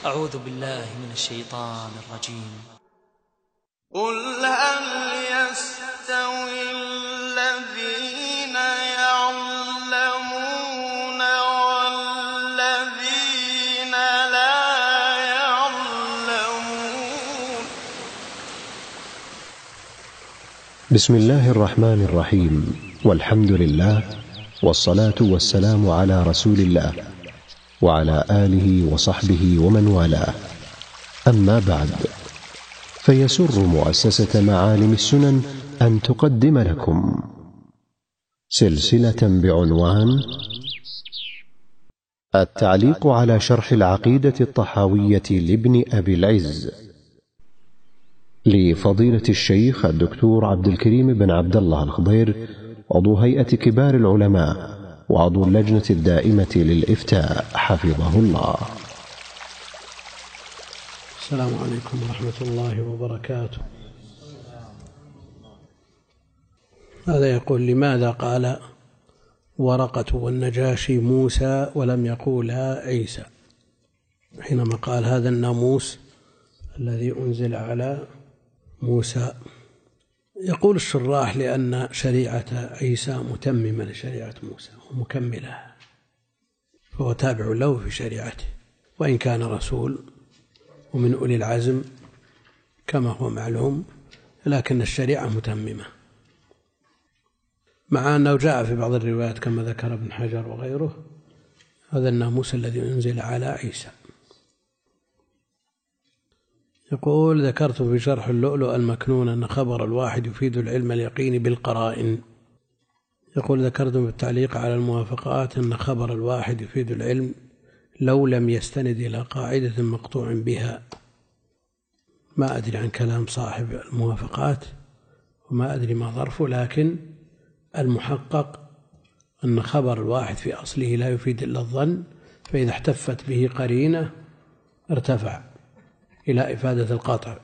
أعوذ بالله من الشيطان الرجيم. قل هل يستوي الذين يعلمون والذين لا يعلمون. بسم الله الرحمن الرحيم، والحمد لله، والصلاة والسلام على رسول الله وعلى آله وصحبه ومن والاه. أما بعد، فيسر مؤسسة معالم السنن أن تقدم لكم سلسلة بعنوان التعليق على شرح العقيدة الطحاوية لابن أبي العز لفضيلة الشيخ الدكتور عبد الكريم بن عبد الله الخضير، عضو هيئة كبار العلماء وعضو اللجنة الدائمة للإفتاء، حفظه الله. السلام عليكم ورحمة الله وبركاته. هذا يقول: لماذا قال ورقة والنجاشي موسى ولم يقولا عيسى حينما قال هذا الناموس الذي أنزل على موسى؟ يقول الشراح: لأن شريعة عيسى متممة لشريعة موسى ومكملة، فهو تابع له في شريعته، وإن كان رسول ومن أولي العزم كما هو معلوم، لكن الشريعة متممة، مع أنه جاء في بعض الروايات كما ذكر ابن حجر وغيره هذا الناموس الذي أنزل على عيسى. يقول: ذكرت في شرح اللؤلؤ المكنون أن خبر الواحد يفيد العلم اليقيني بالقرائن. يقول: ذكرت بالتعليق على الموافقات أن خبر الواحد يفيد العلم لو لم يستند إلى قاعدة مقطوع بها. ما أدري عن كلام صاحب الموافقات وما أدري ما ظرفه، لكن المحقق أن خبر الواحد في أصله لا يفيد إلا الظن، فإذا احتفت به قرينة ارتفع إلى إفادة القطع.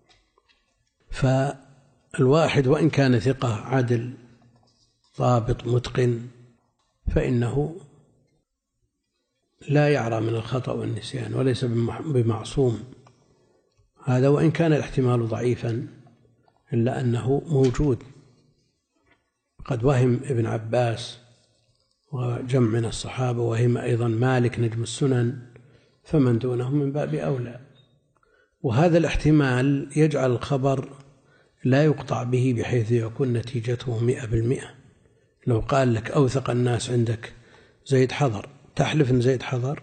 فالواحد وإن كان ثقة عدل ضابط متقن فإنه لا يعرى من الخطأ والنسيان وليس بمعصوم، هذا وإن كان الاحتمال ضعيفا إلا أنه موجود. قد وهم ابن عباس وجمع من الصحابة، وهم أيضا مالك نجم السنن، فمن دونهم من باب أولى. وهذا الاحتمال يجعل الخبر لا يقطع به بحيث يكون نتيجته 100%. لو قال لك أوثق الناس عندك زيد حضر، تحلف أن زيد حضر،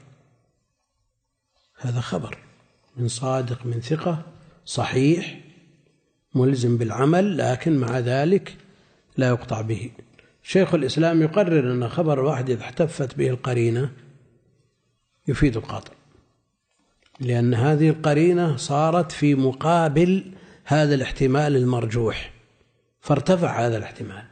هذا خبر من صادق من ثقة صحيح ملزم بالعمل، لكن مع ذلك لا يقطع به. شيخ الإسلام يقرر أن خبر واحد إذا احتفت به القرينة يفيد القطع، لأن هذه القرينة صارت في مقابل هذا الاحتمال المرجوح فارتفع هذا الاحتمال.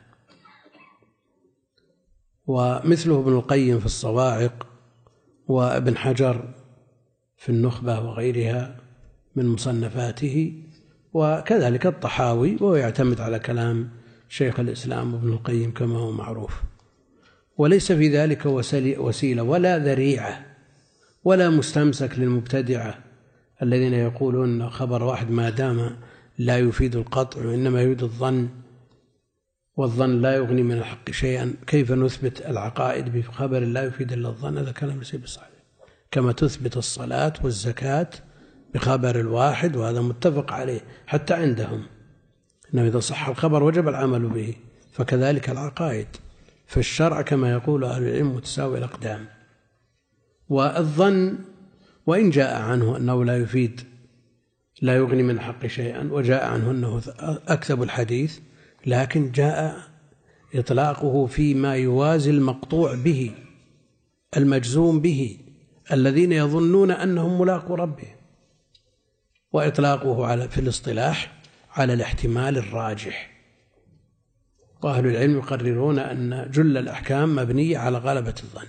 ومثله ابن القيم في الصواعق، وابن حجر في النخبة وغيرها من مصنفاته، وكذلك الطحاوي، وهو يعتمد على كلام شيخ الإسلام ابن القيم كما هو معروف. وليس في ذلك وسيلة ولا ذريعة ولا مستمسك للمبتدعة الذين يقولون خبر واحد ما دام لا يفيد القطع وإنما يفيد الظن، والظن لا يغني من الحق شيئا. كيف نثبت العقائد بخبر لا يفيد إلا الظن؟ هذا كلام ليس بصحيح. كما تثبت الصلاة والزكاة بخبر الواحد، وهذا متفق عليه حتى عندهم، إنه إذا صح الخبر وجب العمل به، فكذلك العقائد. فالشرع كما يقول أهل العلم متساوي الأقدام. والظن وإن جاء عنه أنه لا يفيد لا يغني من الحق شيئا، وجاء عنه أنه أكذب الحديث، لكن جاء إطلاقه فيما يوازي المقطوع به المجزوم به الذين يظنون أنهم ملاقوا ربهم، وإطلاقه في الاصطلاح على الاحتمال الراجح. وأهل العلم يقررون أن جل الأحكام مبنية على غلبة الظن،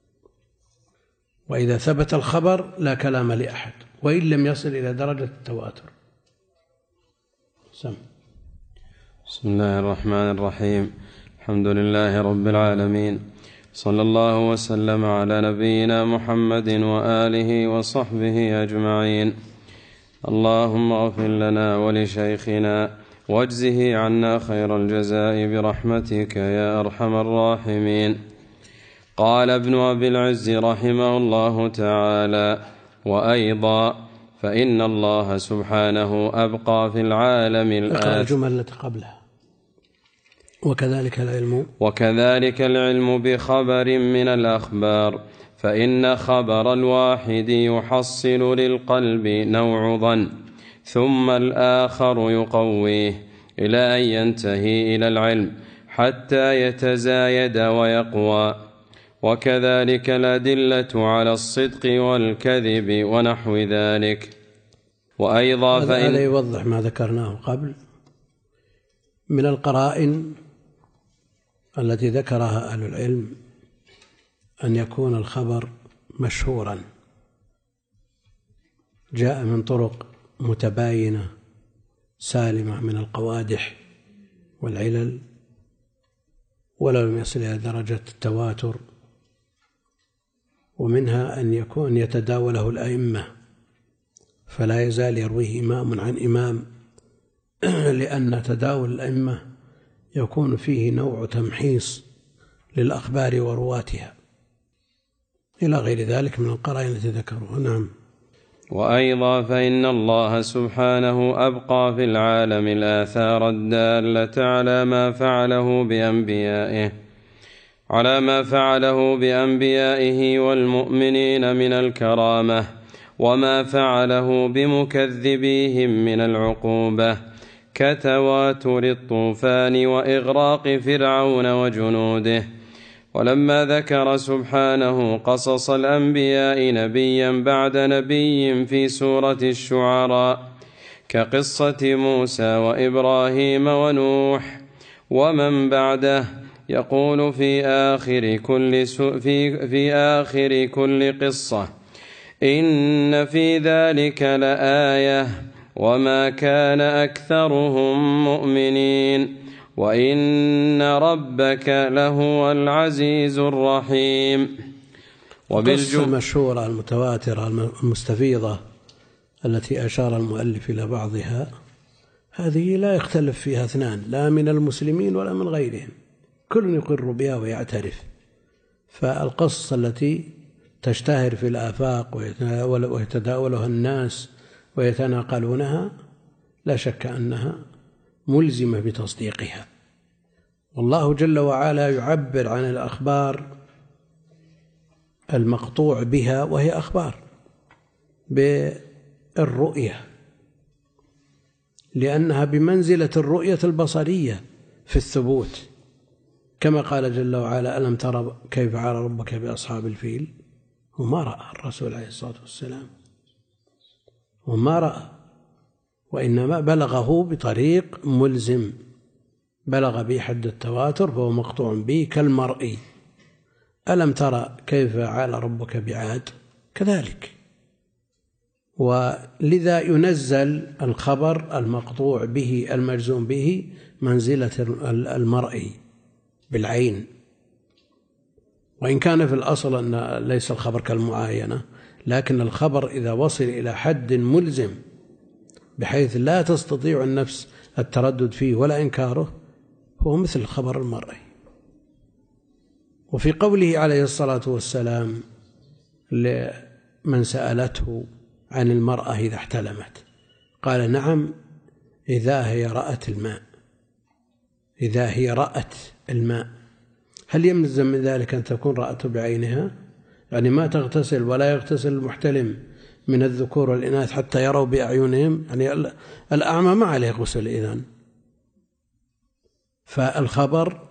وإذا ثبت الخبر لا كلام لأحد وإن لم يصل إلى درجة التواتر. بسم الله الرحمن الرحيم. الحمد لله رب العالمين، صلى الله وسلم على نبينا محمد وآله وصحبه أجمعين. اللهم اغفر لنا ولشيخنا واجزه عنا خير الجزاء برحمتك يا أرحم الراحمين. قال ابن أبي العز رحمه الله تعالى: وأيضا فإن الله سبحانه أبقى في العالم الجملة قبلها وكذلك العلم بخبر من الأخبار، فإن خبر الواحد يحصل للقلب نوع ظن، ثم الآخر يقويه إلى أن ينتهي إلى العلم حتى يتزايد ويقوى. وكذلك الأدلة على الصدق والكذب ونحو ذلك. وأيضا هذا يوضح ما ذكرناه قبل من القرائن التي ذكرها أهل العلم أن يكون الخبر مشهورا جاء من طرق متباينة سالمة من القوادح والعلل ولو لم يصل إلى درجة التواتر، ومنها أن يكون يتداوله الأئمة فلا يزال يرويه إمام عن إمام، لأن تداول الأئمة يكون فيه نوع تمحيص للأخبار ورواتها إلى غير ذلك من القرائن التي ذكروها. نعم. وأيضا فإن الله سبحانه أبقى في العالم الآثار الدالة على ما فعله بأنبيائه والمؤمنين من الكرامة، وما فعله بمكذبيهم من العقوبة، كتواتر الطوفان وإغراق فرعون وجنوده. ولما ذكر سبحانه قصص الأنبياء نبيا بعد نبي في سورة الشعراء كقصة موسى وإبراهيم ونوح ومن بعده، يقول في آخر كل قصة: إن في ذلك لآية وما كان أكثرهم مؤمنين وإن ربك لهو العزيز الرحيم. القصة المشهورة المتواترة المستفيضة التي أشار المؤلف إلى بعضها هذه لا يختلف فيها اثنان لا من المسلمين ولا من غيرهم، كل يقر بها ويعترف. فالقصة التي تشتهر في الآفاق ويتداولها الناس ويتناقلونها لا شك أنها ملزمة بتصديقها. والله جل وعلا يعبر عن الأخبار المقطوع بها وهي أخبار بالرؤية، لأنها بمنزلة الرؤية البصرية في الثبوت، كما قال جل وعلا: ألم ترى كيف فعل ربك بأصحاب الفيل؟ وما رأى الرسول عليه الصلاة والسلام، وما رأى، وإنما بلغه بطريق ملزم، بلغ به حد التواتر فهو مقطوع به كالمرئي. ألم ترى كيف فعل ربك بعاد؟ كذلك. ولذا ينزل الخبر المقطوع به المجزوم به منزلة المرئي بالعين، وإن كان في الأصل أن ليس الخبر كالمعاينة، لكن الخبر إذا وصل إلى حد ملزم بحيث لا تستطيع النفس التردد فيه ولا إنكاره هو مثل الخبر المرئي. وفي قوله عليه الصلاة والسلام لمن سألته عن المرأة إذا احتلمت قال: نعم إذا هي رأت الماء، إذا هي رأت الماء. هل يلزم من ذلك أن تكون رأته بعينها؟ يعني ما تغتسل ولا يغتسل المحتلم من الذكور والإناث حتى يروا بأعينهم، يعني الأعمى ما عليه غسل إذن. فالخبر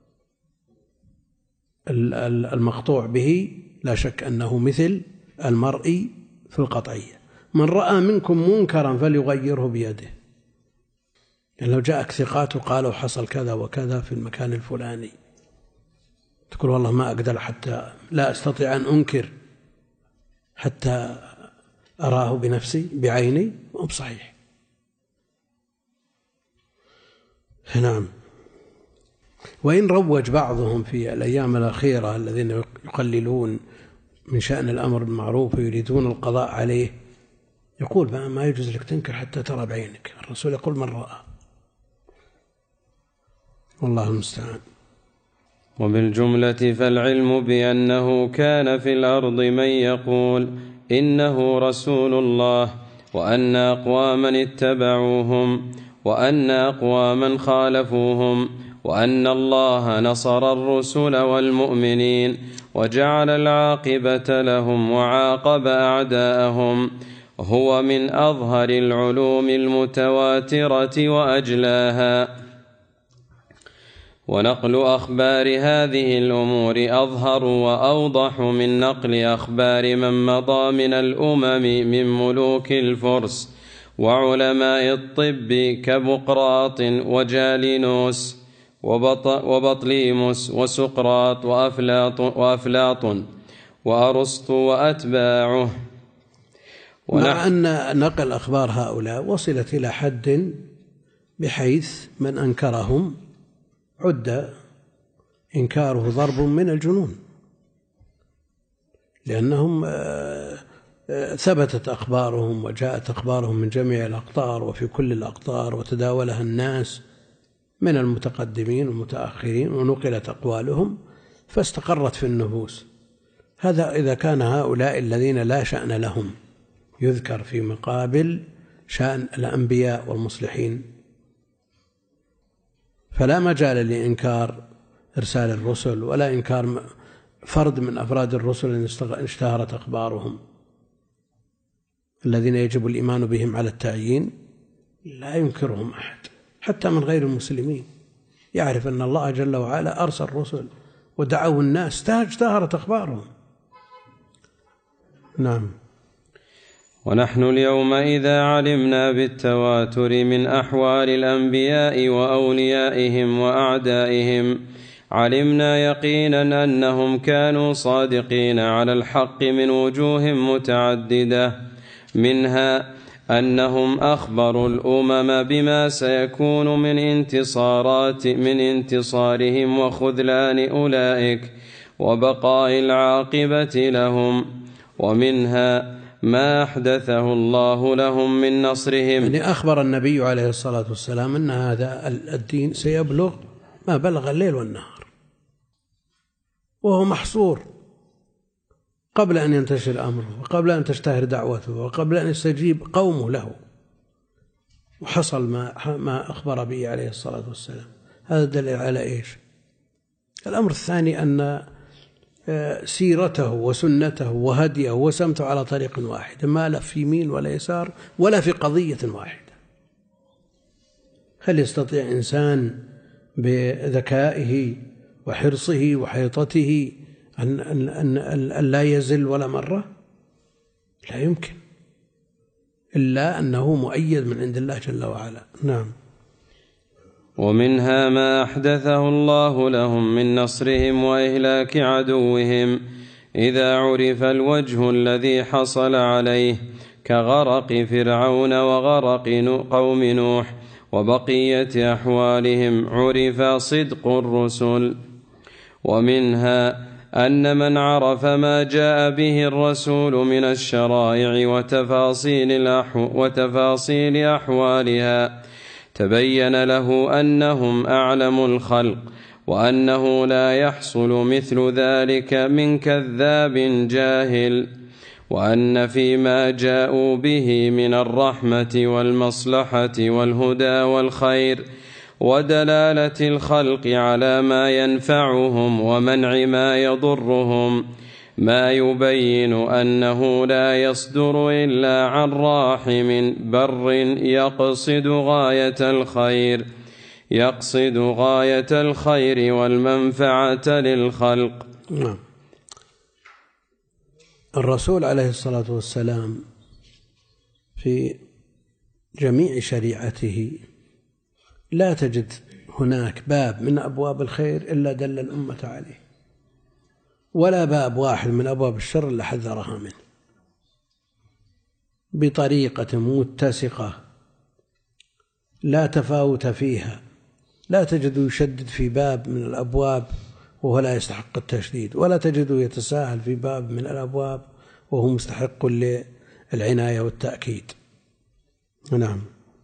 المقطوع به لا شك أنه مثل المرئي في القطعية. من رأى منكم منكرا فليغيره بيده، يعني لو جاءك ثقات وقالوا حصل كذا وكذا في المكان الفلاني، تقول والله ما أقدر حتى لا أستطيع أن أنكر حتى أراه بنفسي بعيني، مو بصحيح. نعم. وإن روج بعضهم في الأيام الأخيرة الذين يقللون من شأن الأمر بالمعروف ويريدون القضاء عليه، يقول ما يجوز لك تنكر حتى ترى بعينك. الرسول يقول من رأى، والله المستعان. وبالجملة فالعلم بأنه كان في الأرض من يقول إنه رسول الله، وأن أقواما اتبعوهم، وأن أقواما خالفوهم، وأن الله نصر الرسل والمؤمنين وجعل العاقبة لهم وعاقب أعداءهم، هو من أظهر العلوم المتواترة وأجلاها. ونقل أخبار هذه الأمور أظهر وأوضح من نقل أخبار من مضى من الأمم من ملوك الفرس وعلماء الطب كبقراط وجالينوس وبطليموس وسقراط وأفلاطون وأرسطو وأتباعه. مع أن نقل أخبار هؤلاء وصلت إلى حد بحيث من أنكرهم عد إنكاره ضرب من الجنون، لأنهم ثبتت أخبارهم وجاءت أخبارهم من جميع الأقطار وفي كل الأقطار، وتداولها الناس من المتقدمين والمتأخرين، ونقلت أقوالهم فاستقرت في النفوس. هذا إذا كان هؤلاء الذين لا شأن لهم يذكر في مقابل شأن الأنبياء والمصلحين، فلا مجال لإنكار إرسال الرسل ولا إنكار فرد من أفراد الرسل إن اشتهرت أخبارهم. الذين يجب الإيمان بهم على التعيين لا ينكرهم أحد حتى من غير المسلمين، يعرف أن الله جل وعلا أرسل الرسل ودعوا الناس، اشتهرت أخبارهم. نعم. ونحن اليوم إذا علمنا بالتواتر من أحوال الأنبياء وأوليائهم وأعدائهم علمنا يقينا أنهم كانوا صادقين على الحق من وجوه متعددة، منها أنهم أخبروا الأمم بما سيكون من انتصارهم وخذلان أولئك وبقاء العاقبة لهم، ومنها ما أحدثه الله لهم من نصرهم. يعني أخبر النبي عليه الصلاة والسلام أن هذا الدين سيبلغ ما بلغ الليل والنهار، وهو محصور قبل أن ينتشر أمره وقبل أن تشتهر دعوته وقبل أن يستجيب قومه له، وحصل ما أخبر به عليه الصلاة والسلام. هذا دليل على إيش؟ الأمر الثاني أن سيرته وسنته وهديه وسمته على طريق واحد، ما لا في يمين ولا يسار ولا في قضية واحدة. هل يستطيع إنسان بذكائه وحرصه وحيطته أن لا يزل ولا مرة؟ لا يمكن، إلا أنه مؤيد من عند الله جل وعلا. نعم. ومنها ما أحدثه الله لهم من نصرهم وإهلاك عدوهم إذا عرف الوجه الذي حصل عليه، كغرق فرعون وغرق قوم نوح وبقية أحوالهم، عرف صدق الرسل. ومنها أن من عرف ما جاء به الرسول من الشرائع وتفاصيل أحوالها تبين له أنهم أعلم الخلق، وأنه لا يحصل مثل ذلك من كذاب جاهل، وأن فيما جاءوا به من الرحمة والمصلحة والهدى والخير ودلالة الخلق على ما ينفعهم ومنع ما يضرهم ما يبين أنه لا يصدر إلا عن راحم بر يقصد غاية الخير والمنفعة للخلق. الرسول عليه الصلاة والسلام في جميع شريعته لا تجد هناك باب من أبواب الخير إلا دل الأمة عليه، ولا باب واحد من أبواب الشر إلا حذرها منه بطريقة متسقة لا تفاوت فيها لا تجد يشدد في باب من الأبواب وهو لا يستحق التشديد، ولا تجد يتساهل في باب من الأبواب وهو مستحق للعناية والتأكيد. نعم.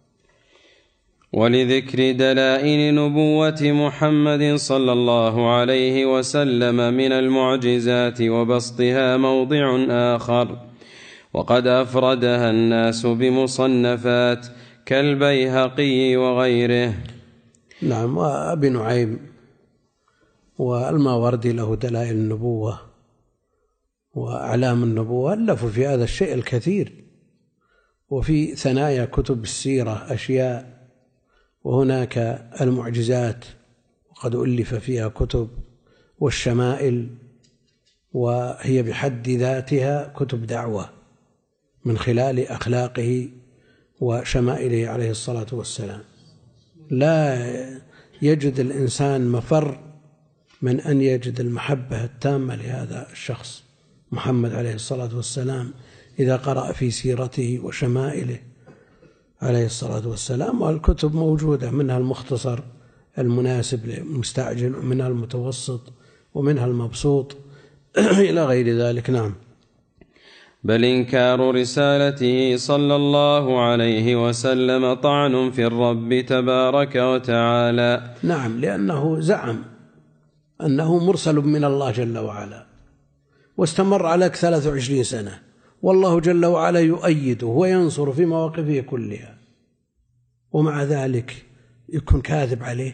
ولذكر دلائل نبوة محمد صلى الله عليه وسلم من المعجزات وبسطها موضع آخر، وقد أفردها الناس بمصنفات كالبيهقي وغيره. نعم. وأبي نعيم والماوردي له دلائل النبوة وأعلام النبوة، ألفوا في هذا الشيء الكثير. وفي ثنايا كتب السيرة أشياء، وهناك المعجزات وقد ألف فيها كتب، والشمائل وهي بحد ذاتها كتب دعوة من خلال أخلاقه وشمائله عليه الصلاة والسلام. لا يجد الإنسان مفر من أن يجد المحبة التامة لهذا الشخص محمد عليه الصلاة والسلام إذا قرأ في سيرته وشمائله عليه الصلاة والسلام. والكتب موجودة، منها المختصر المناسب للمستعجل، ومنها المتوسط، ومنها المبسوط إلى غير ذلك. نعم. بل إنكار رسالته صلى الله عليه وسلم طعن في الرب تبارك وتعالى. نعم، لأنه زعم أنه مرسل من الله جل وعلا، واستمر على 23 سنة، والله جل وعلا يؤيده وينصر في مواقفه كلها، ومع ذلك يكون كاذب عليه.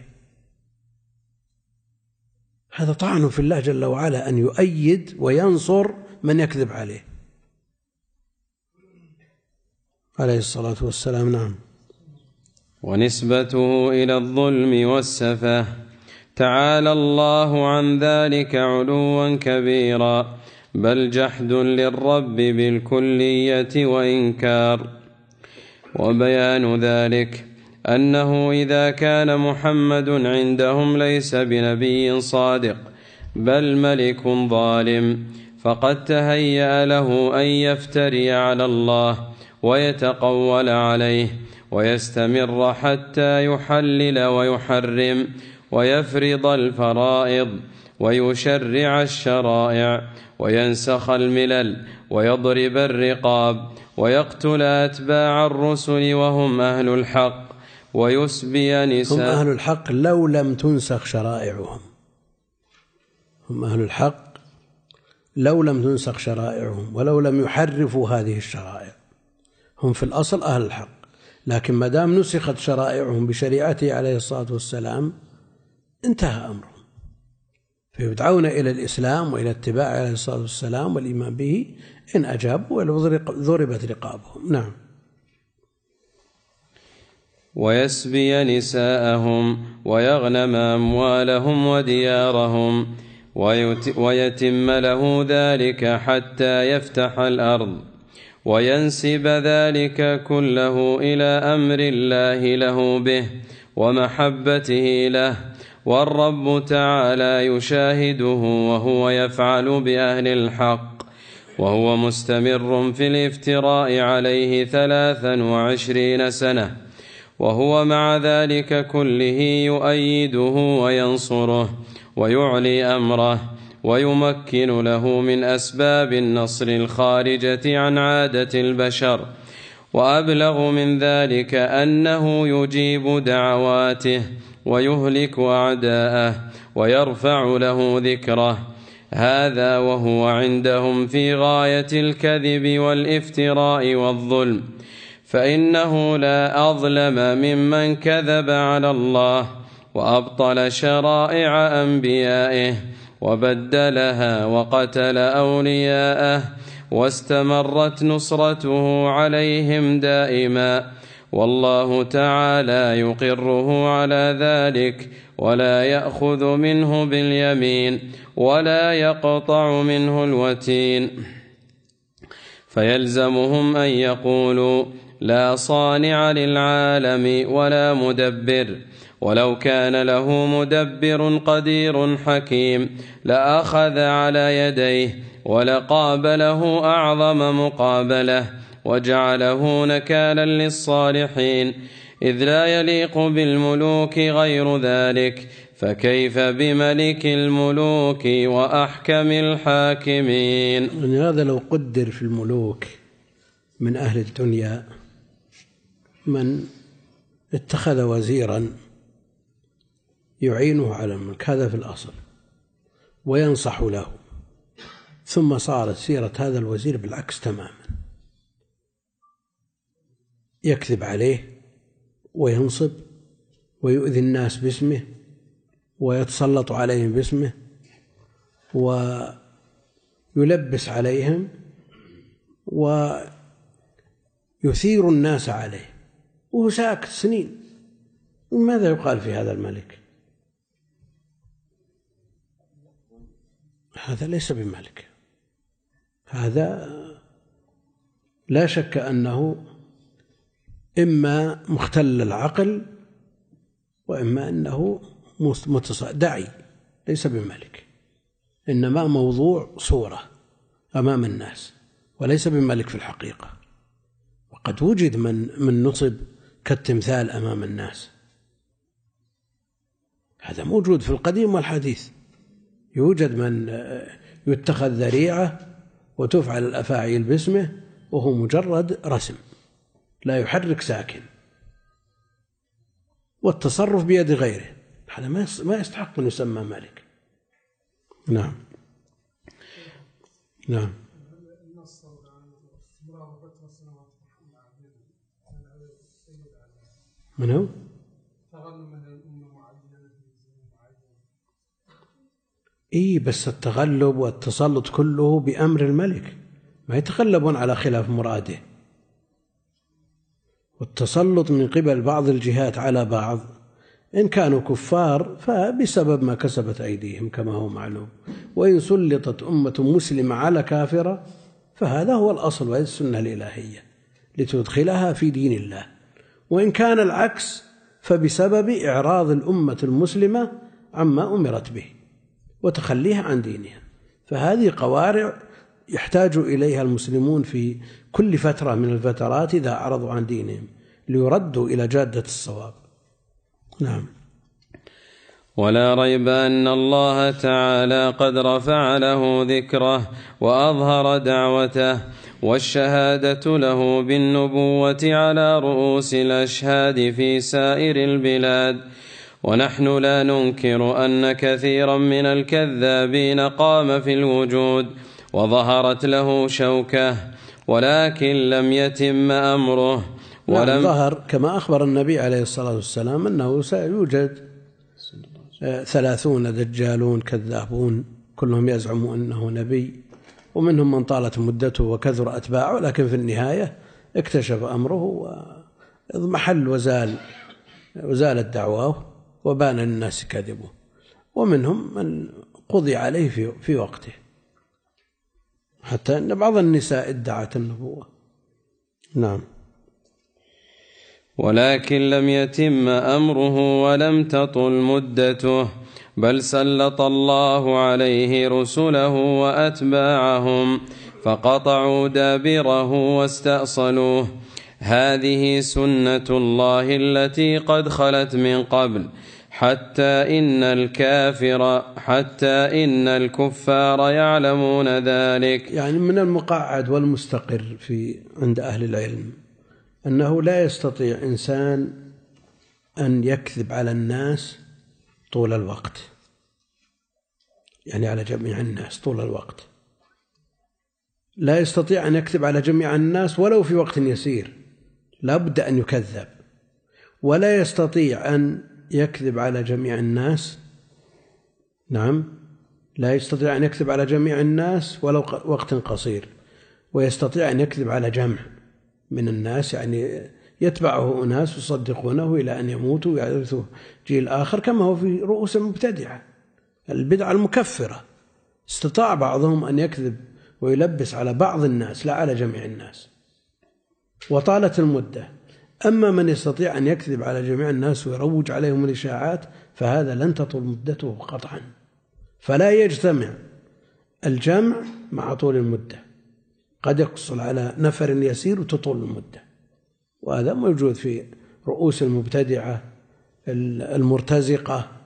هذا طعن في الله جل وعلا أن يؤيد وينصر من يكذب عليه عليه الصلاة والسلام. نعم. ونسبته إلى الظلم والسفه، تعالى الله عن ذلك علوا كبيرا، بل جحد للرب بالكلية وإنكار. وبيان ذلك أنه إذا كان محمد عندهم ليس بنبي صادق بل ملك ظالم، فقد تهيأ له أن يفتري على الله ويتقول عليه ويستمر حتى يحلل ويحرم ويفرض الفرائض ويشرع الشرائع وينسخ الملل ويضرب الرقاب ويقتل أتباع الرسل وهم أهل الحق ويسبي نساء. هم أهل الحق لو لم تنسخ شرائعهم. هم أهل الحق لو لم تنسخ شرائعهم ولو لم يحرفوا هذه الشرائع. هم في الأصل أهل الحق، لكن ما دام نسخت شرائعهم بشريعته عليه الصلاة والسلام انتهى أمرهم، فيدعون إلى الإسلام وإلى اتباعه عليه الصلاة والسلام والإيمان به، إن أجابوا ضربت رقابهم. نعم. ويسبي نساءهم ويغنم أموالهم وديارهم ويتم له ذلك حتى يفتح الأرض، وينسب ذلك كله إلى أمر الله له به ومحبته له، والرب تعالى يشاهده وهو يفعل بأهل الحق، وهو مستمر في الافتراء عليه 23 سنة، وهو مع ذلك كله يؤيده وينصره ويعلي أمره ويمكن له من أسباب النصر الخارجة عن عادة البشر. وأبلغ من ذلك أنه يجيب دعواته ويهلك أعداءه ويرفع له ذكره. هذا وهو عندهم في غاية الكذب والافتراء والظلم، فإنه لا أظلم ممن كذب على الله وأبطل شرائع أنبيائه وبدلها وقتل أولياءه، واستمرت نصرته عليهم دائما، والله تعالى يقره على ذلك ولا يأخذ منه باليمين ولا يقطع منه الوتين. فيلزمهم أن يقولوا لا صانع للعالم ولا مدبر، ولو كان له مدبر قدير حكيم لأخذ على يديه ولقابله أعظم مقابلة وجعله نكالا للصالحين، إذ لا يليق بالملوك غير ذلك، فكيف بملك الملوك وأحكم الحاكمين؟ يعني هذا لو قدر في الملوك من أهل الدنيا من اتخذ وزيرا يعينه على الملك، هذا في الأصل، وينصح له، ثم صارت سيرة هذا الوزير بالعكس تماما، يكذب عليه وينصب ويؤذي الناس باسمه ويتسلط عليهم باسمه ويلبس عليهم ويثير الناس عليه وهو ساكت سنين. ماذا يقال في هذا الملك؟ هذا ليس بملك، هذا لا شك أنه إما مختل العقل وإما أنه دعي، ليس بملك، إنما موضوع صورة أمام الناس وليس بملك في الحقيقة. وقد وجد من نصب كالتمثال أمام الناس، هذا موجود في القديم والحديث، يوجد من يتخذ ذريعة وتفعل الأفاعيل باسمه وهو مجرد رسم لا يحرك ساكن، والتصرف بيد غيره، هذا ما يستحق أن يسمى ملك. نعم نعم. من هو؟ بس التغلب والتسلط كله بأمر الملك، ما يتغلبون على خلاف مراده، والتسلط من قبل بعض الجهات على بعض إن كانوا كفار فبسبب ما كسبت أيديهم كما هو معلوم، وإن سلطت أمة مسلمة على كافرة فهذا هو الأصل وهي السنة الإلهية لتدخلها في دين الله، وإن كان العكس فبسبب إعراض الأمة المسلمة عما أمرت به وتخليها عن دينها. فهذه قوارع يحتاج إليها المسلمون في كل فترة من الفترات إذا أعرضوا عن دينهم ليردوا إلى جادة الصواب. نعم. ولا ريب أن الله تعالى قد رفع له ذكره وأظهر دعوته والشهادة له بالنبوة على رؤوس الأشهاد في سائر البلاد، ونحن لا ننكر أن كثيرا من الكذابين قام في الوجود وظهرت له شوكة، ولكن لم يتم أمره. ولم ظهر كما أخبر النبي عليه الصلاة والسلام أنه سيوجد 30 دجالون كذابون كلهم يزعموا أنه نبي، ومنهم من طالت مدته وكثر أتباعه، لكن في النهاية اكتشف أمره ومحل وزالت دعواه وبان للناس كذبه، ومنهم من قضي عليه في وقته، حتى أن بعض النساء ادعت النبوة. نعم. ولكن لم يتم أمره ولم تطل مدته، بل سلط الله عليه رسله وأتباعهم فقطعوا دابره واستأصلوه. هذه سنة الله التي قد خلت من قبل، حتى إن الكفار يعلمون ذلك. يعني من المقعد والمستقر عند أهل العلم أنه لا يستطيع إنسان أن يكذب على الناس طول الوقت، يعني على جميع الناس طول الوقت، لا يستطيع أن يكذب على جميع الناس ولو في وقت يسير، لا بد أن يكذب، ولا يستطيع أن يكذب على جميع الناس. نعم، لا يستطيع أن يكذب على جميع الناس ولو وقت قصير، ويستطيع أن يكذب على جمع من الناس، يعني يتبعه أناس يصدقونه إلى أن يموتوا ويعرثوا جيل آخر، كما هو في رؤوس المبتدعة البدعة المكفرة. استطاع بعضهم أن يكذب ويلبس على بعض الناس لا على جميع الناس، وطالت المدة. أما من يستطيع أن يكذب على جميع الناس ويروج عليهم الإشاعات فهذا لن تطول مدته قطعا، فلا يجتمع الجمع مع طول المدة، قد يقصر على نفر يسير وتطول المدة، وهذا موجود في رؤوس المبتدعة المرتزقة،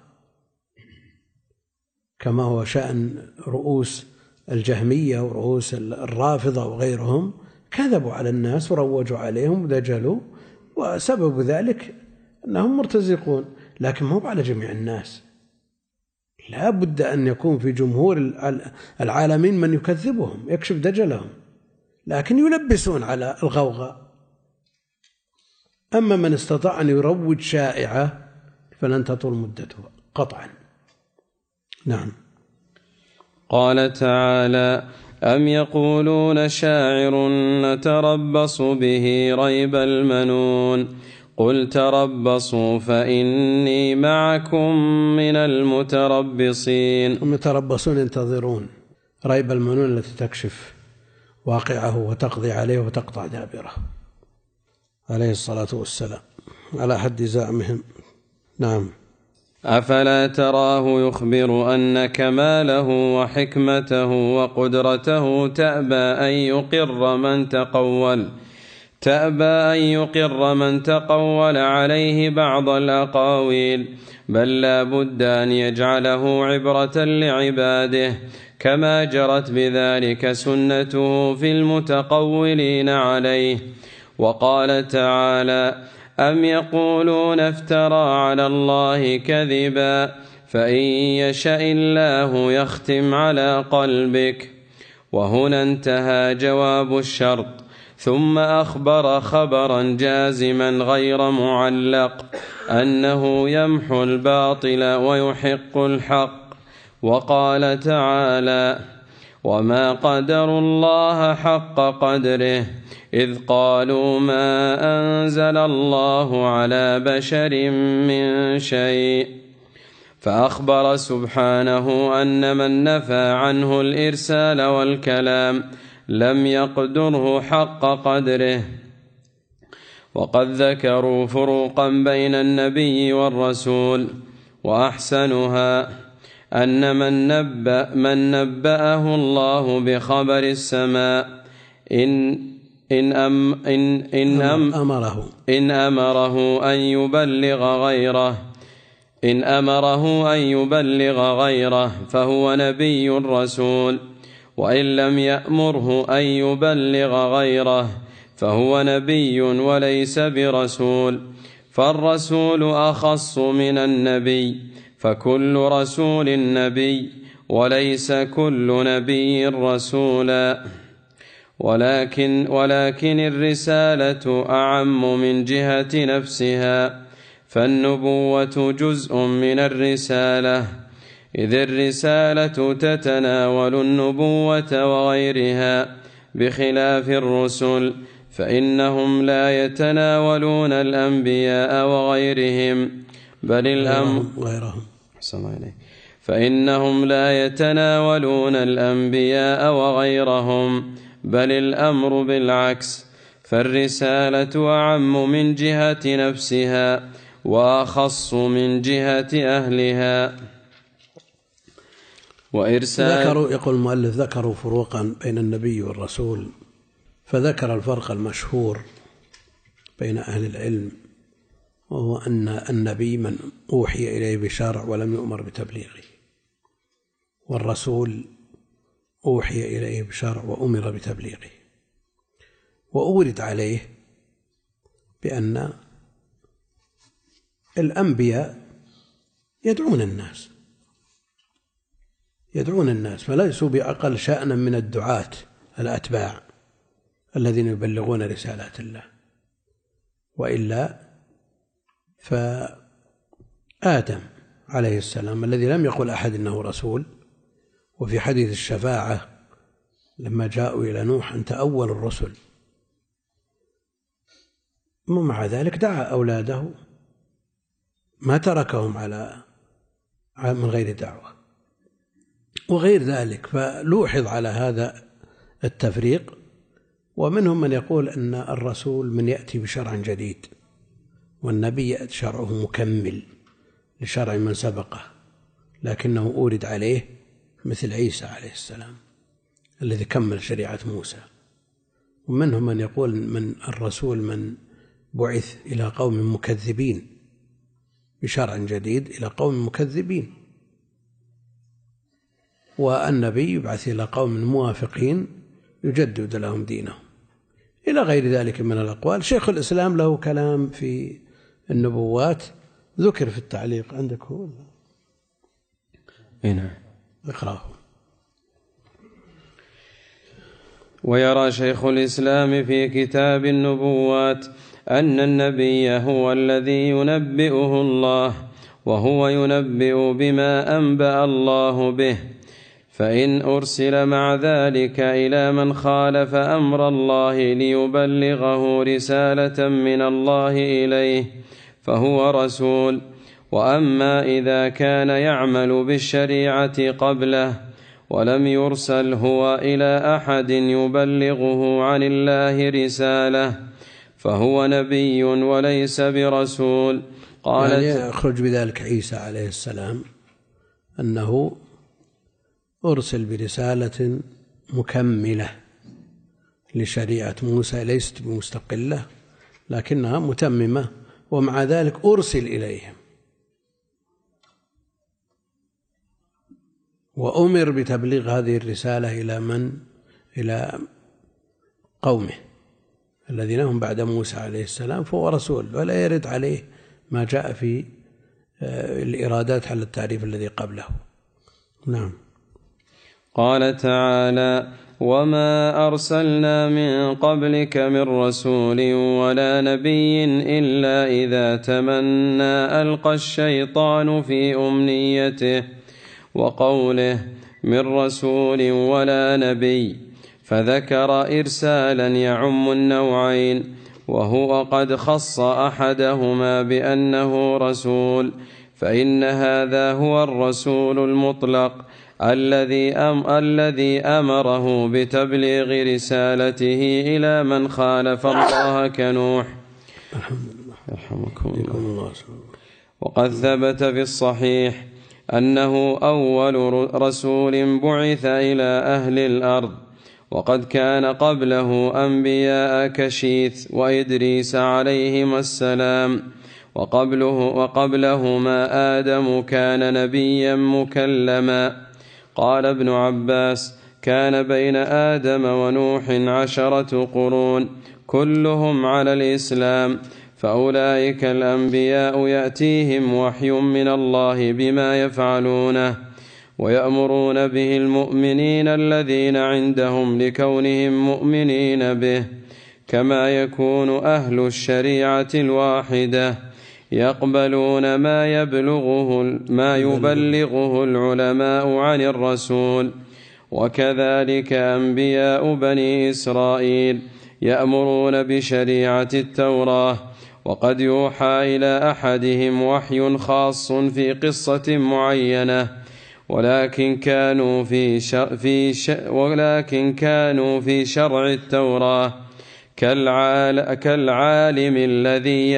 كما هو شأن رؤوس الجهمية ورؤوس الرافضة وغيرهم، كذبوا على الناس وروجوا عليهم ودجلوا، وسبب ذلك أنهم مرتزقون، لكن مو على جميع الناس. لا بد أن يكون في جمهور العالمين من يكذبهم يكشف دجلهم، لكن يلبسون على الغوغاء. أما من استطاع أن يروج شائعة فلن تطول مدتها قطعا. نعم. قال تعالى: أم يقولون شاعر نتربص به ريب المنون قل تربصوا فإني معكم من المتربصين. هم يتربصون ينتظرون ريب المنون التي تكشف واقعه وتقضي عليه وتقطع دابره عليه الصلاة والسلام على حد زعمهم. نعم. أفلا تراه يخبر أن كماله وحكمته وقدرته تأبى أن يقر من تقول عليه بعض الأقاويل، بل لا بد أن يجعله عبرة لعباده، كما جرت بذلك سنته في المتقولين عليه. وقال تعالى: أم يقولون افترى على الله كذبا فإن يشأ الله يختم على قلبك. وهنا انتهى جواب الشرط، ثم أخبر خبرا جازما غير معلق أنه يمحو الباطل ويحق الحق. وقال تعالى: وما قدروا الله حق قدره إذ قالوا ما أنزل الله على بشر من شيء. فأخبر سبحانه أن من نفى عنه الإرسال والكلام لم يقدره حق قدره. وقد ذكروا فروقا بين النبي والرسول، وأحسنها أن من نبأه الله بخبر السماء إن أمره أن يبلغ غيره فهو نبي رسول، وإن لم يأمره أن يبلغ غيره فهو نبي وليس برسول. فالرسول أخص من النبي، فكل رسول نبي وليس كل نبي رسولا. ولكن الرسالة أعم من جهة نفسها، فالنبوة جزء من الرسالة، إذ الرسالة تتناول النبوة وغيرها، بخلاف الرسل فإنهم لا يتناولون الأنبياء وغيرهم، بل الأمر بالعكس، فالرسالة أعم من جهة نفسها وأخص من جهة أهلها. يقول المؤلف: ذكروا فروقا بين النبي والرسول، فذكر الفرق المشهور بين أهل العلم، وهو أن النبي من أوحي إليه بشرع ولم يؤمر بتبليغه، والرسول أوحي إليه بشرع وأمر بتبليغه. وأورد عليه بأن الأنبياء يدعون الناس فليسوا بأقل شأنا من الدعاة الأتباع الذين يبلغون رسالات الله. وإلا فآدم عليه السلام الذي لم يقل أحد إنه رسول، وفي حديث الشفاعة لما جاءوا إلى نوح: أنت أول الرسل، ومع ذلك دعا أولاده ما تركهم من غير دعوة وغير ذلك. فلوحظ على هذا التفريق. ومنهم من يقول أن الرسول من يأتي بشرع جديد، والنبي شرعه مكمل لشرع من سبقه، لكنه أورد عليه مثل عيسى عليه السلام الذي كمل شريعة موسى. ومنهم من يقول من الرسول من بعث إلى قوم مكذبين بشرع جديد، إلى قوم مكذبين، والنبي يبعث إلى قوم موافقين يجدد لهم دينهم، إلى غير ذلك من الأقوال. شيخ الإسلام له كلام في النبوات ذكر في التعليق، عندك هو؟ نعم، اقرأه. ويرى شيخ الإسلام في كتاب النبوات أن النبي هو الذي ينبئه الله، وهو ينبئ بما أنبأ الله به، فإن أرسل مع ذلك إلى من خالف أمر الله ليبلغه رسالة من الله إليه فهو رسول. وأما إذا كان يعمل بالشريعة قبله ولم يرسل هو إلى أحد يبلغه عن الله رسالة فهو نبي وليس برسول. يعني يخرج بذلك عيسى عليه السلام أنه أرسل برسالة مكملة لشريعة موسى، ليست بمستقلة لكنها متممة، ومع ذلك أرسل إليهم وأمر بتبليغ هذه الرسالة إلى قومه الذين هم بعد موسى عليه السلام، فهو رسول ولا يرد عليه ما جاء في الإرادات على التعريف الذي قبله. نعم. قال تعالى: وما أرسلنا من قبلك من رسول ولا نبي إلا إذا تمنى ألقى الشيطان في أمنيته. وقوله من رسول ولا نبي فذكر إرسالا يعم النوعين، وهو قد خص أحدهما بأنه رسول، فإن هذا هو الرسول المطلق الذي أمره بتبليغ رسالته إلى من خالف الله كنوح. يرحمكم الله. وقد ثبت في الصحيح أنه أول رسول بعث إلى أهل الأرض، وقد كان قبله أنبياء كشيث وإدريس عليهما السلام، وقبلهما آدم كان نبيا مكلما. قال ابن عباس: كان بين آدم ونوح 10 قرون كلهم على الإسلام، فأولئك الأنبياء يأتيهم وحي من الله بما يفعلونه ويأمرون به المؤمنين الذين عندهم لكونهم مؤمنين به، كما يكون أهل الشريعة الواحدة يقبلون ما يبلغه العلماء عن الرسول. وكذلك أنبياء بني إسرائيل يأمرون بشريعة التوراة، وقد يوحى إلى أحدهم وحي خاص في قصة معينة، ولكن كانوا في شرع التوراة كالعالم الذي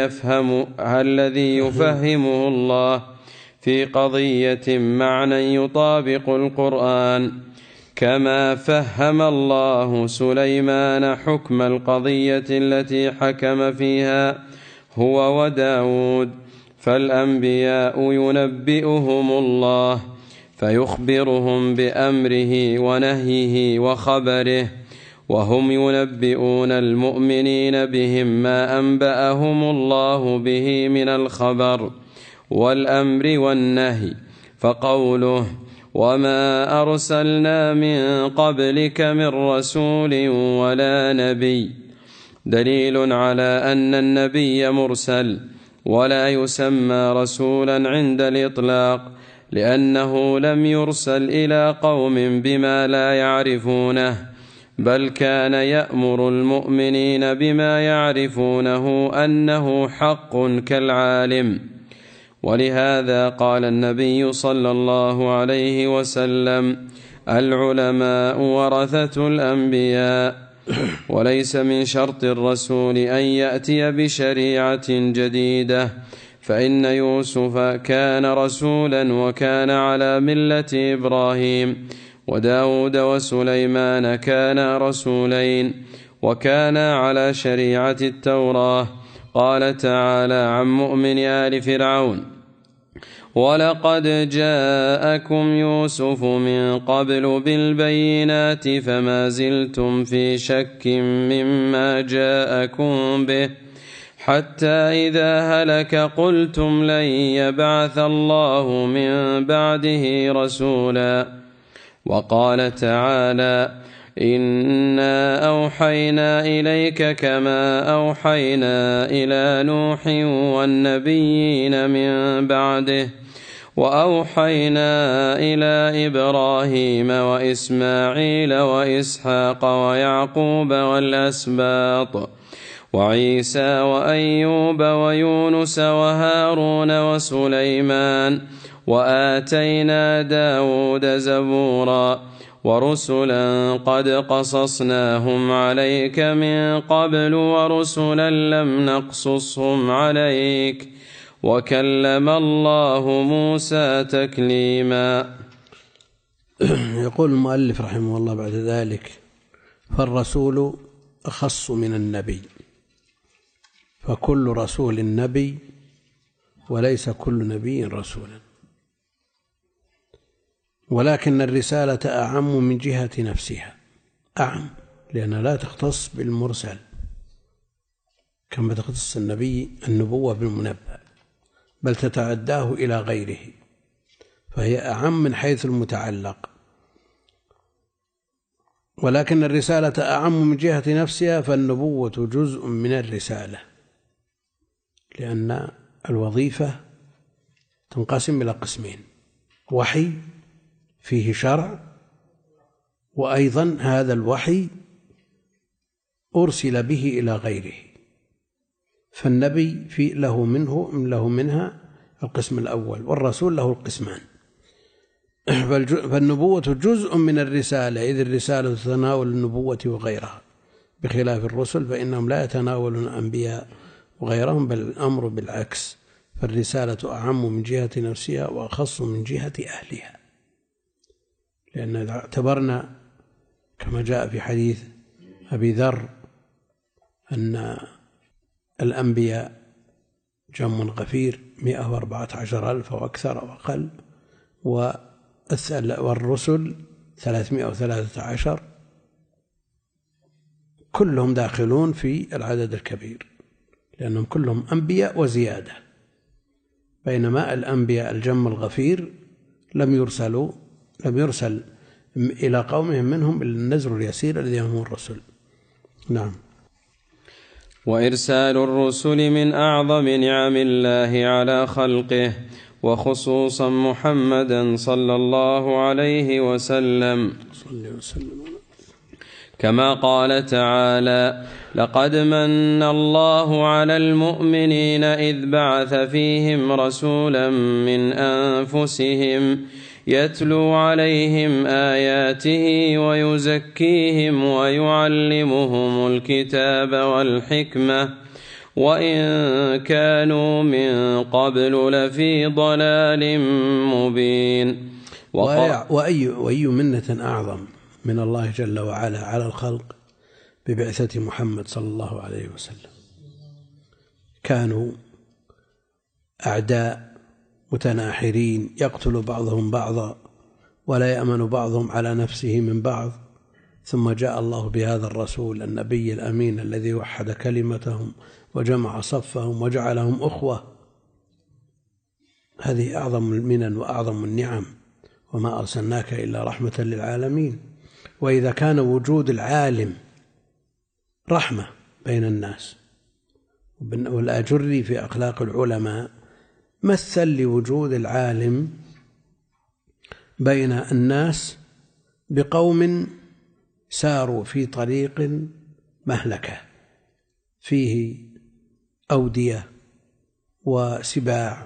يفهمه الله في قضية معنى يطابق القرآن، كما فهم الله سليمان حكم القضية التي حكم فيها هو وداود. فالأنبياء ينبئهم الله فيخبرهم بأمره ونهيه وخبره، وهم ينبئون المؤمنين بهم ما أنبأهم الله به من الخبر والأمر والنهي. فقوله: وما أرسلنا من قبلك من رسول ولا نبي، دليل على أن النبي مرسل ولا يسمى رسولا عند الإطلاق، لأنه لم يرسل إلى قوم بما لا يعرفونه، بل كان يأمر المؤمنين بما يعرفونه أنه حق كالعالم. ولهذا قال النبي صلى الله عليه وسلم: العلماء ورثة الأنبياء. وليس من شرط الرسول أن يأتي بشريعة جديدة، فإن يوسف كان رسولا وكان على ملة إبراهيم، وداود وسليمان كانا رسولين وكانا على شريعة التوراة، قال تعالى عن مؤمن آل فرعون: ولقد جاءكم يوسف من قبل بالبينات فما زلتم في شك مما جاءكم به حتى إذا هلك قلتم لن يبعث الله من بعده رسولا. وقال تعالى: إنا أوحينا إليك كما أوحينا إلى نوح والنبيين من بعده وأوحينا إلى إبراهيم وإسماعيل وإسحاق ويعقوب والأسباط وعيسى وأيوب ويونس وهارون وسليمان وآتينا داود زبورا ورسلا قد قصصناهم عليك من قبل ورسلا لم نقصصهم عليك وكلم الله موسى تكليما. يقول المؤلف رحمه الله بعد ذلك: فالرسول أخص من النبي، فكل رسول نبي وليس كل نبي رسولا، ولكن الرسالة أعم من جهة نفسها، أعم لأنها لا تختص بالمرسل كما تختص النبوة بالمنبأ، بل تتعداه إلى غيره، فهي أعم من حيث المتعلق. ولكن الرسالة أعم من جهة نفسها، فالنبوة جزء من الرسالة، لأن الوظيفة تنقسم إلى قسمين: وحي فيه شرع، وأيضا هذا الوحي أرسل به إلى غيره، فالنبي له منها القسم الأول، والرسول له القسمان. فالنبوة جزء من الرسالة، إذ الرسالة تتناول النبوة وغيرها، بخلاف الرسل فإنهم لا يتناولون الأنبياء وغيرهم، بل الأمر بالعكس، فالرسالة أعم من جهة نفسها وأخص من جهة أهلها، لأن إذا اعتبرنا كما جاء في حديث أبي ذر أن الأنبياء جم غفير 114,000 وأكثر أو أقل، والرسل 313، كلهم داخلون في العدد الكبير، لأنهم كلهم أنبياء وزيادة، بينما الأنبياء الجم الغفير لم يرسل إلى قومهم منهم إلا النذر اليسير الذي هم الرسل. نعم. وإرسال الرسل من أعظم نعم الله على خلقه، وخصوصا محمدا صلى الله عليه وسلم، كما قال تعالى: لقد من الله على المؤمنين إذ بعث فيهم رسولا من أنفسهم يتلو عليهم آياته ويزكيهم ويعلمهم الكتاب والحكمة وإن كانوا من قبل لفي ضلال مبين. وأي منة أعظم من الله جل وعلا على الخلق ببعثة محمد صلى الله عليه وسلم. كانوا أعداء متناحرين يقتل بعضهم بعضا ولا يأمن بعضهم على نفسه من بعض، ثم جاء الله بهذا الرسول النبي الأمين الذي وحد كلمتهم وجمع صفهم وجعلهم أخوة. هذه أعظم المنن وأعظم النعم، وما أرسلناك إلا رحمة للعالمين. وإذا كان وجود العالم رحمة بين الناس، والآجري في أخلاق العلماء مثل لوجود العالم بين الناس بقوم ساروا في طريق مهلكة فيه أودية وسباع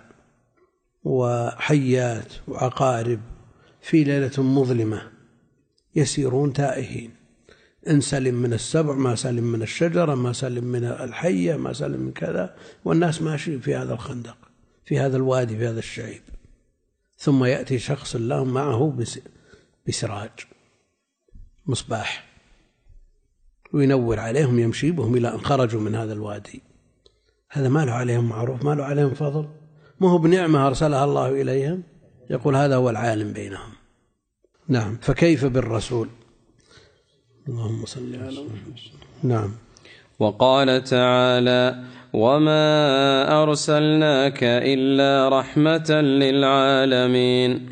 وحيات وعقارب في ليلة مظلمة، يسيرون تائهين، إن سلم من السبع ما سلم من الشجرة ما سلم من الحية ما سلم من كذا، والناس ماشي في هذا الخندق في هذا الوادي في هذا الشعيب، ثم يأتي شخص لهم معه بسراج مصباح وينور عليهم، يمشي بهم إلى أن خرجوا من هذا الوادي، هذا ما له عليهم معروف، ما له عليهم فضل، ما هو بنعمة أرسلها الله إليهم، يقول هذا هو العالم بينهم. نعم. فكيف بالرسول؟ اللهم صل على محمد. نعم. وقال تعالى: وما أرسلناك إلا رحمة للعالمين.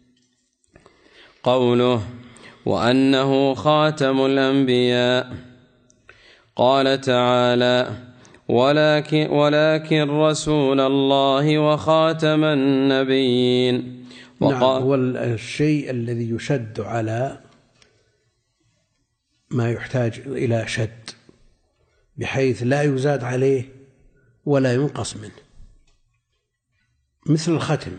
قوله: وأنه خاتم الأنبياء. قال تعالى: ولكن رسول الله وخاتم النبيين. نعم. هو الشيء الذي يشد على ما يحتاج إلى شد بحيث لا يزاد عليه ولا ينقص منه، مثل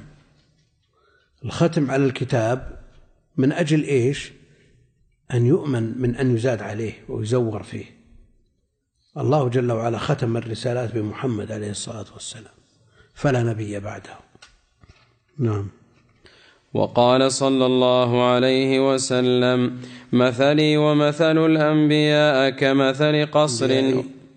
الختم على الكتاب من أجل إيش؟ أن يؤمن من أن يزاد عليه ويزور فيه. الله جل وعلا ختم الرسالات بمحمد عليه الصلاة والسلام، فلا نبي بعده. نعم. وقال صلى الله عليه وسلم: مثلي ومثل الأنبياء كمثل قصر.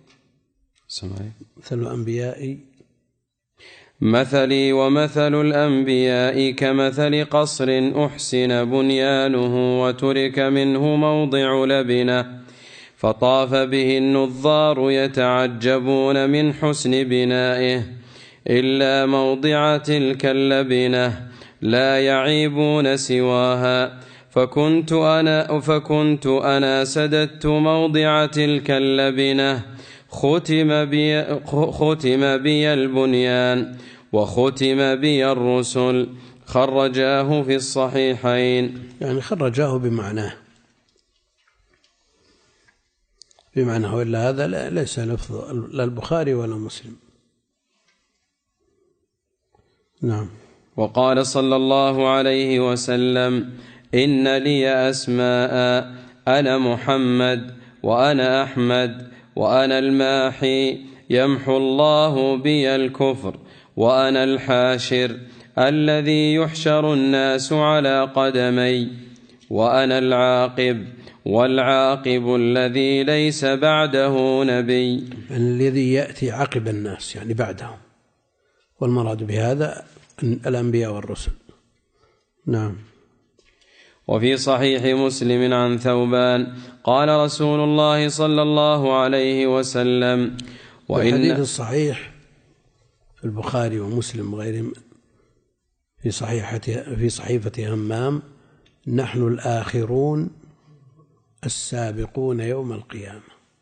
مثلي ومثل الأنبياء كمثل قصر أحسن بنيانه وترك منه موضع لبنة، فطاف به النظار يتعجبون من حسن بنائه، إلا موضع تلك اللبنة لا يعيبون سواها، فكنت أنا سددت موضع تلك اللبنة، ختم بي البنيان وختم بي الرسل. خرجاه في الصحيحين. يعني خرجاه بمعناه، وإلا هذا ليس لفظ لا البخاري ولا مسلم. نعم. وقال صلى الله عليه وسلم: إن لي أسماء، أنا محمد وأنا أحمد وأنا الماحي يمحو الله بي الكفر، وأنا الحاشر الذي يحشر الناس على قدمي، وأنا العاقب والعاقب الذي ليس بعده نبي. الذي يأتي عقب الناس يعني بعدهم، والمراد بهذا الأنبياء والرسل. نعم. وفي صحيح مسلم عن ثوبان قال رسول الله صلى الله عليه وسلم: والحديث الصحيح في البخاري ومسلم وغيرهم في صحيفة همام: نحن الآخرون السابقون يوم القيامة.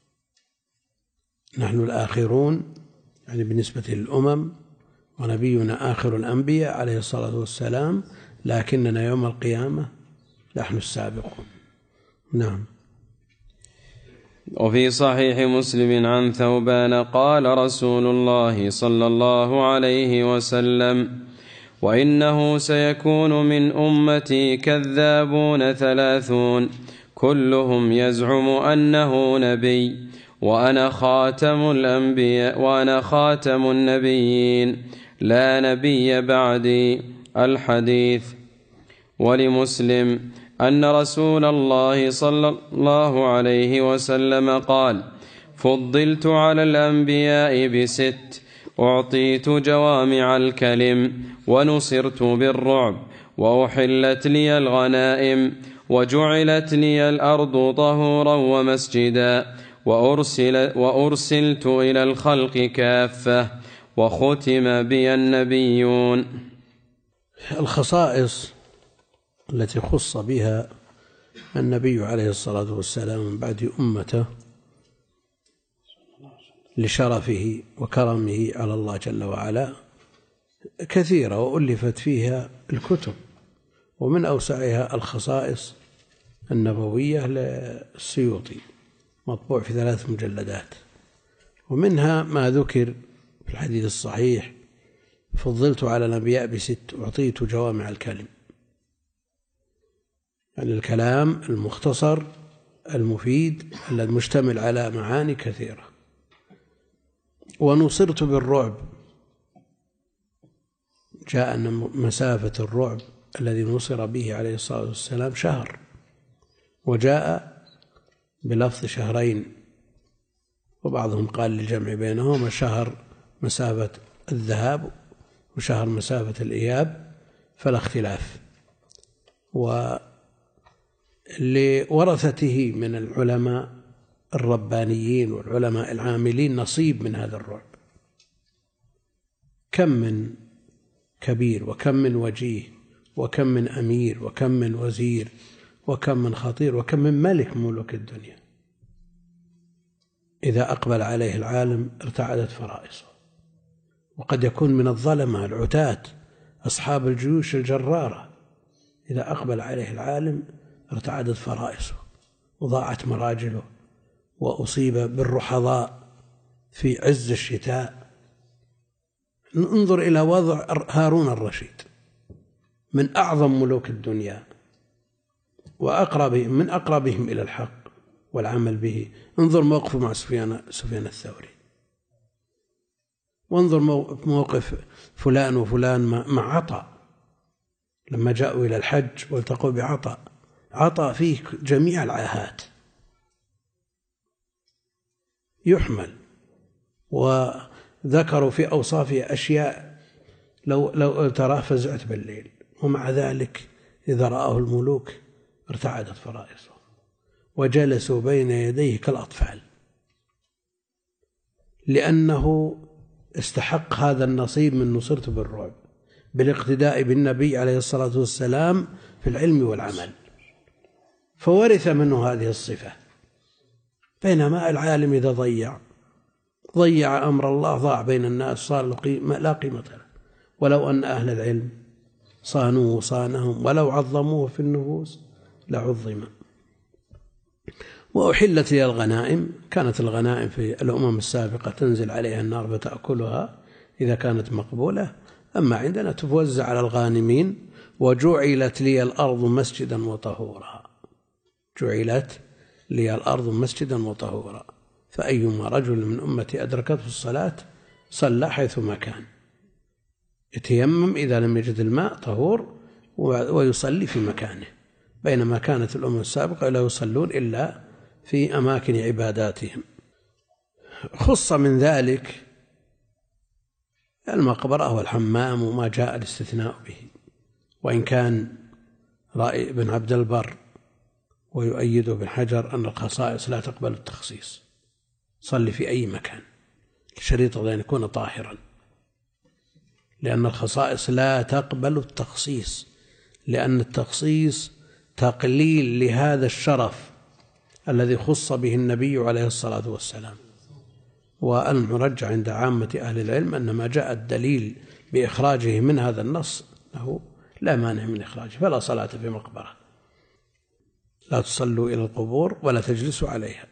نحن الآخرون يعني بالنسبة للأمم، ونبينا آخر الأنبياء عليه الصلاة والسلام، لكننا يوم القيامة نحن السابقون. نعم. وفي صحيح مسلم عن ثوبان قال رسول الله صلى الله عليه وسلم: وإنه سيكون من أمتي كذابون 30 كلهم يزعم أنه نبي، وأنا خاتم الأنبياء وأنا خاتم النبيين لا نبي بعدي. الحديث. ولمسلم أن رسول الله صلى الله عليه وسلم قال: فضلت على الأنبياء ب6، أعطيت جوامع الكلم، ونصرت بالرعب، وأحلت لي الغنائم، وجعلت لي الأرض طهورا ومسجدا، وأرسلت إلى الخلق كافة، وختم بي النبيون. الخصائص التي خص بها النبي عليه الصلاة والسلام من بعد أمته لشرفه وكرمه على الله جل وعلا كثيرة، وألفت فيها الكتب، ومن أوسعها الخصائص النبوية للسيوطي مطبوع في 3 مجلدات، ومنها ما ذكر في الحديث الصحيح: فضلت على الأنبياء ب6، أعطيت جوامع الكلم، يعني الكلام المختصر المفيد الذي مشتمل على معاني كثيرة. ونصرت بالرعب، جاء أن مسافة الرعب الذي نصر به عليه الصلاة والسلام 1 شهر، وجاء بلفظ 2 شهرين، وبعضهم قال للجمع بينهما 1 شهر مسافة الذهاب وشهر مسافة الإياب فلا اختلاف. ولورثته من العلماء الربانيين والعلماء العاملين نصيب من هذا الرعب. كم من كبير وكم من وجيه وكم من أمير وكم من وزير وكم من خطير وكم من ملك ملوك الدنيا إذا أقبل عليه العالم ارتعدت فرائصه. وقد يكون من الظلمة العتاة أصحاب الجيوش الجرارة، إذا أقبل عليه العالم ارتعدت فرائصه وضاعت مراجله وأصيب بالرحضاء في عز الشتاء. انظر إلى وضع هارون الرشيد من أعظم ملوك الدنيا وأقربهم من أقربهم إلى الحق والعمل به. انظر موقفه مع سفيان الثوري، وانظر موقف فلان وفلان مع عطاء لما جاءوا إلى الحج والتقوا بعطاء. عطاء فيه جميع العاهات يحمل، وذكروا في أوصافه أشياء لو تراه فزعت بالليل، ومع ذلك إذا رآه الملوك ارتعدت فرائصه وجلسوا بين يديه كالأطفال، لأنه استحق هذا النصيب من نصرته بالرعب بالاقتداء بالنبي عليه الصلاة والسلام في العلم والعمل، فورث منه هذه الصفة. بينما العالم إذا ضيع أمر الله ضاع بين الناس، صار لا قيمة له. ولو أن أهل العلم صانوه صانهم، ولو عظموه في النفوس لعظم. وأحلت لي الغنائم، كانت الغنائم في الأمم السابقة تنزل عليها النار فتأكلها إذا كانت مقبولة، أما عندنا توزع على الغانمين. وجعلت لي الأرض مسجدا وطهورا، جعلت لي الأرض مسجدا وطهورا، فأيما رجل من أمتي أدركته الصلاة صلى حيثما كان، يتيمم إذا لم يجد الماء طهور ويصلي في مكانه. بينما كانت الأمم السابقة لا يصلون إلا في أماكن عباداتهم. خص من ذلك المقبرة والحمام وما جاء الاستثناء به، وإن كان رأي ابن عبد البر ويؤيده ابن حجر أن الخصائص لا تقبل التخصيص، صلي في أي مكان، الشريط أن يكون طاهرا، لأن الخصائص لا تقبل التخصيص، لأن التخصيص تقليل لهذا الشرف الذي خص به النبي عليه الصلاة والسلام. والمرجع عند عامة أهل العلم أن ما جاء الدليل بإخراجه من هذا النص له لا مانع من إخراجه. فلا صلاة في مقبرة، لا تصلوا إلى القبور ولا تجلسوا عليها.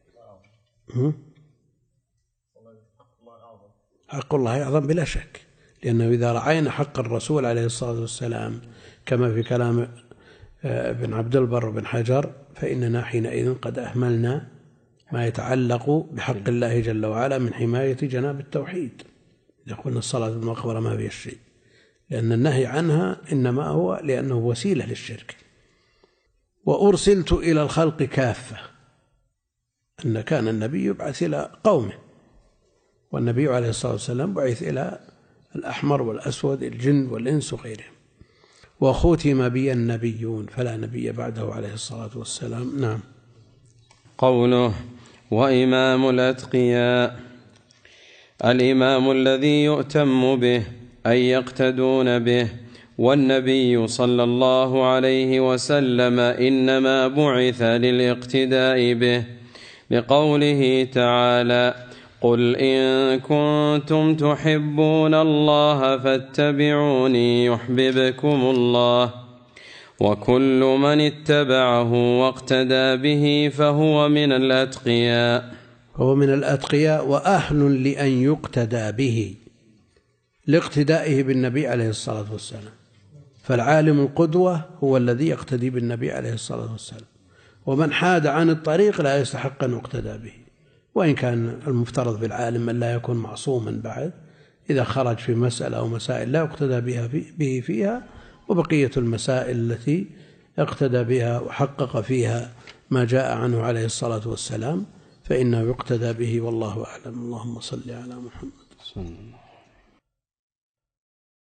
حق الله أعظم بلا شك، لأنه إذا رعينا حق الرسول عليه الصلاة والسلام كما في كلام ابن عبد البر وابن حجر، فإننا حينئذ قد أهملنا ما يتعلق بحق الله جل وعلا من حماية جناب التوحيد. إذا قلنا الصلاة في المقبرة ما فيها شيء، لأن النهي عنها إنما هو لأنه وسيلة للشرك. وأرسلت إلى الخلق كافة، أن كان النبي يبعث إلى قومه، والنبي عليه الصلاة والسلام بعث إلى الأحمر والأسود، الجن والإنس وغيرهم. وختم بي النبيون فلا نبي بعده عليه الصلاة والسلام. نعم. قوله وإمام الأتقياء، الإمام الذي يؤتم به أي يقتدون به، والنبي صلى الله عليه وسلم إنما بعث للاقتداء به، لقوله تعالى قل إن كنتم تحبون الله فاتبعوني يحببكم الله. وكل من اتبعه واقتدى به فهو من الأتقياء، هو من الأتقياء وأهل لأن يقتدى به لاقتدائه بالنبي عليه الصلاة والسلام. فالعالم القدوة هو الذي يقتدي بالنبي عليه الصلاة والسلام، ومن حاد عن الطريق لا يستحق أن يقتدى به. وإن كان المفترض بالعالم أن لا يكون معصوما بعد، إذا خرج في مسألة أو مسائل لا يقتدى به فيها، وبقية المسائل التي اقتدى بها وحقق فيها ما جاء عنه عليه الصلاة والسلام فإنه يقتدى به، والله أعلم. اللهم صل على محمد. بسم الله.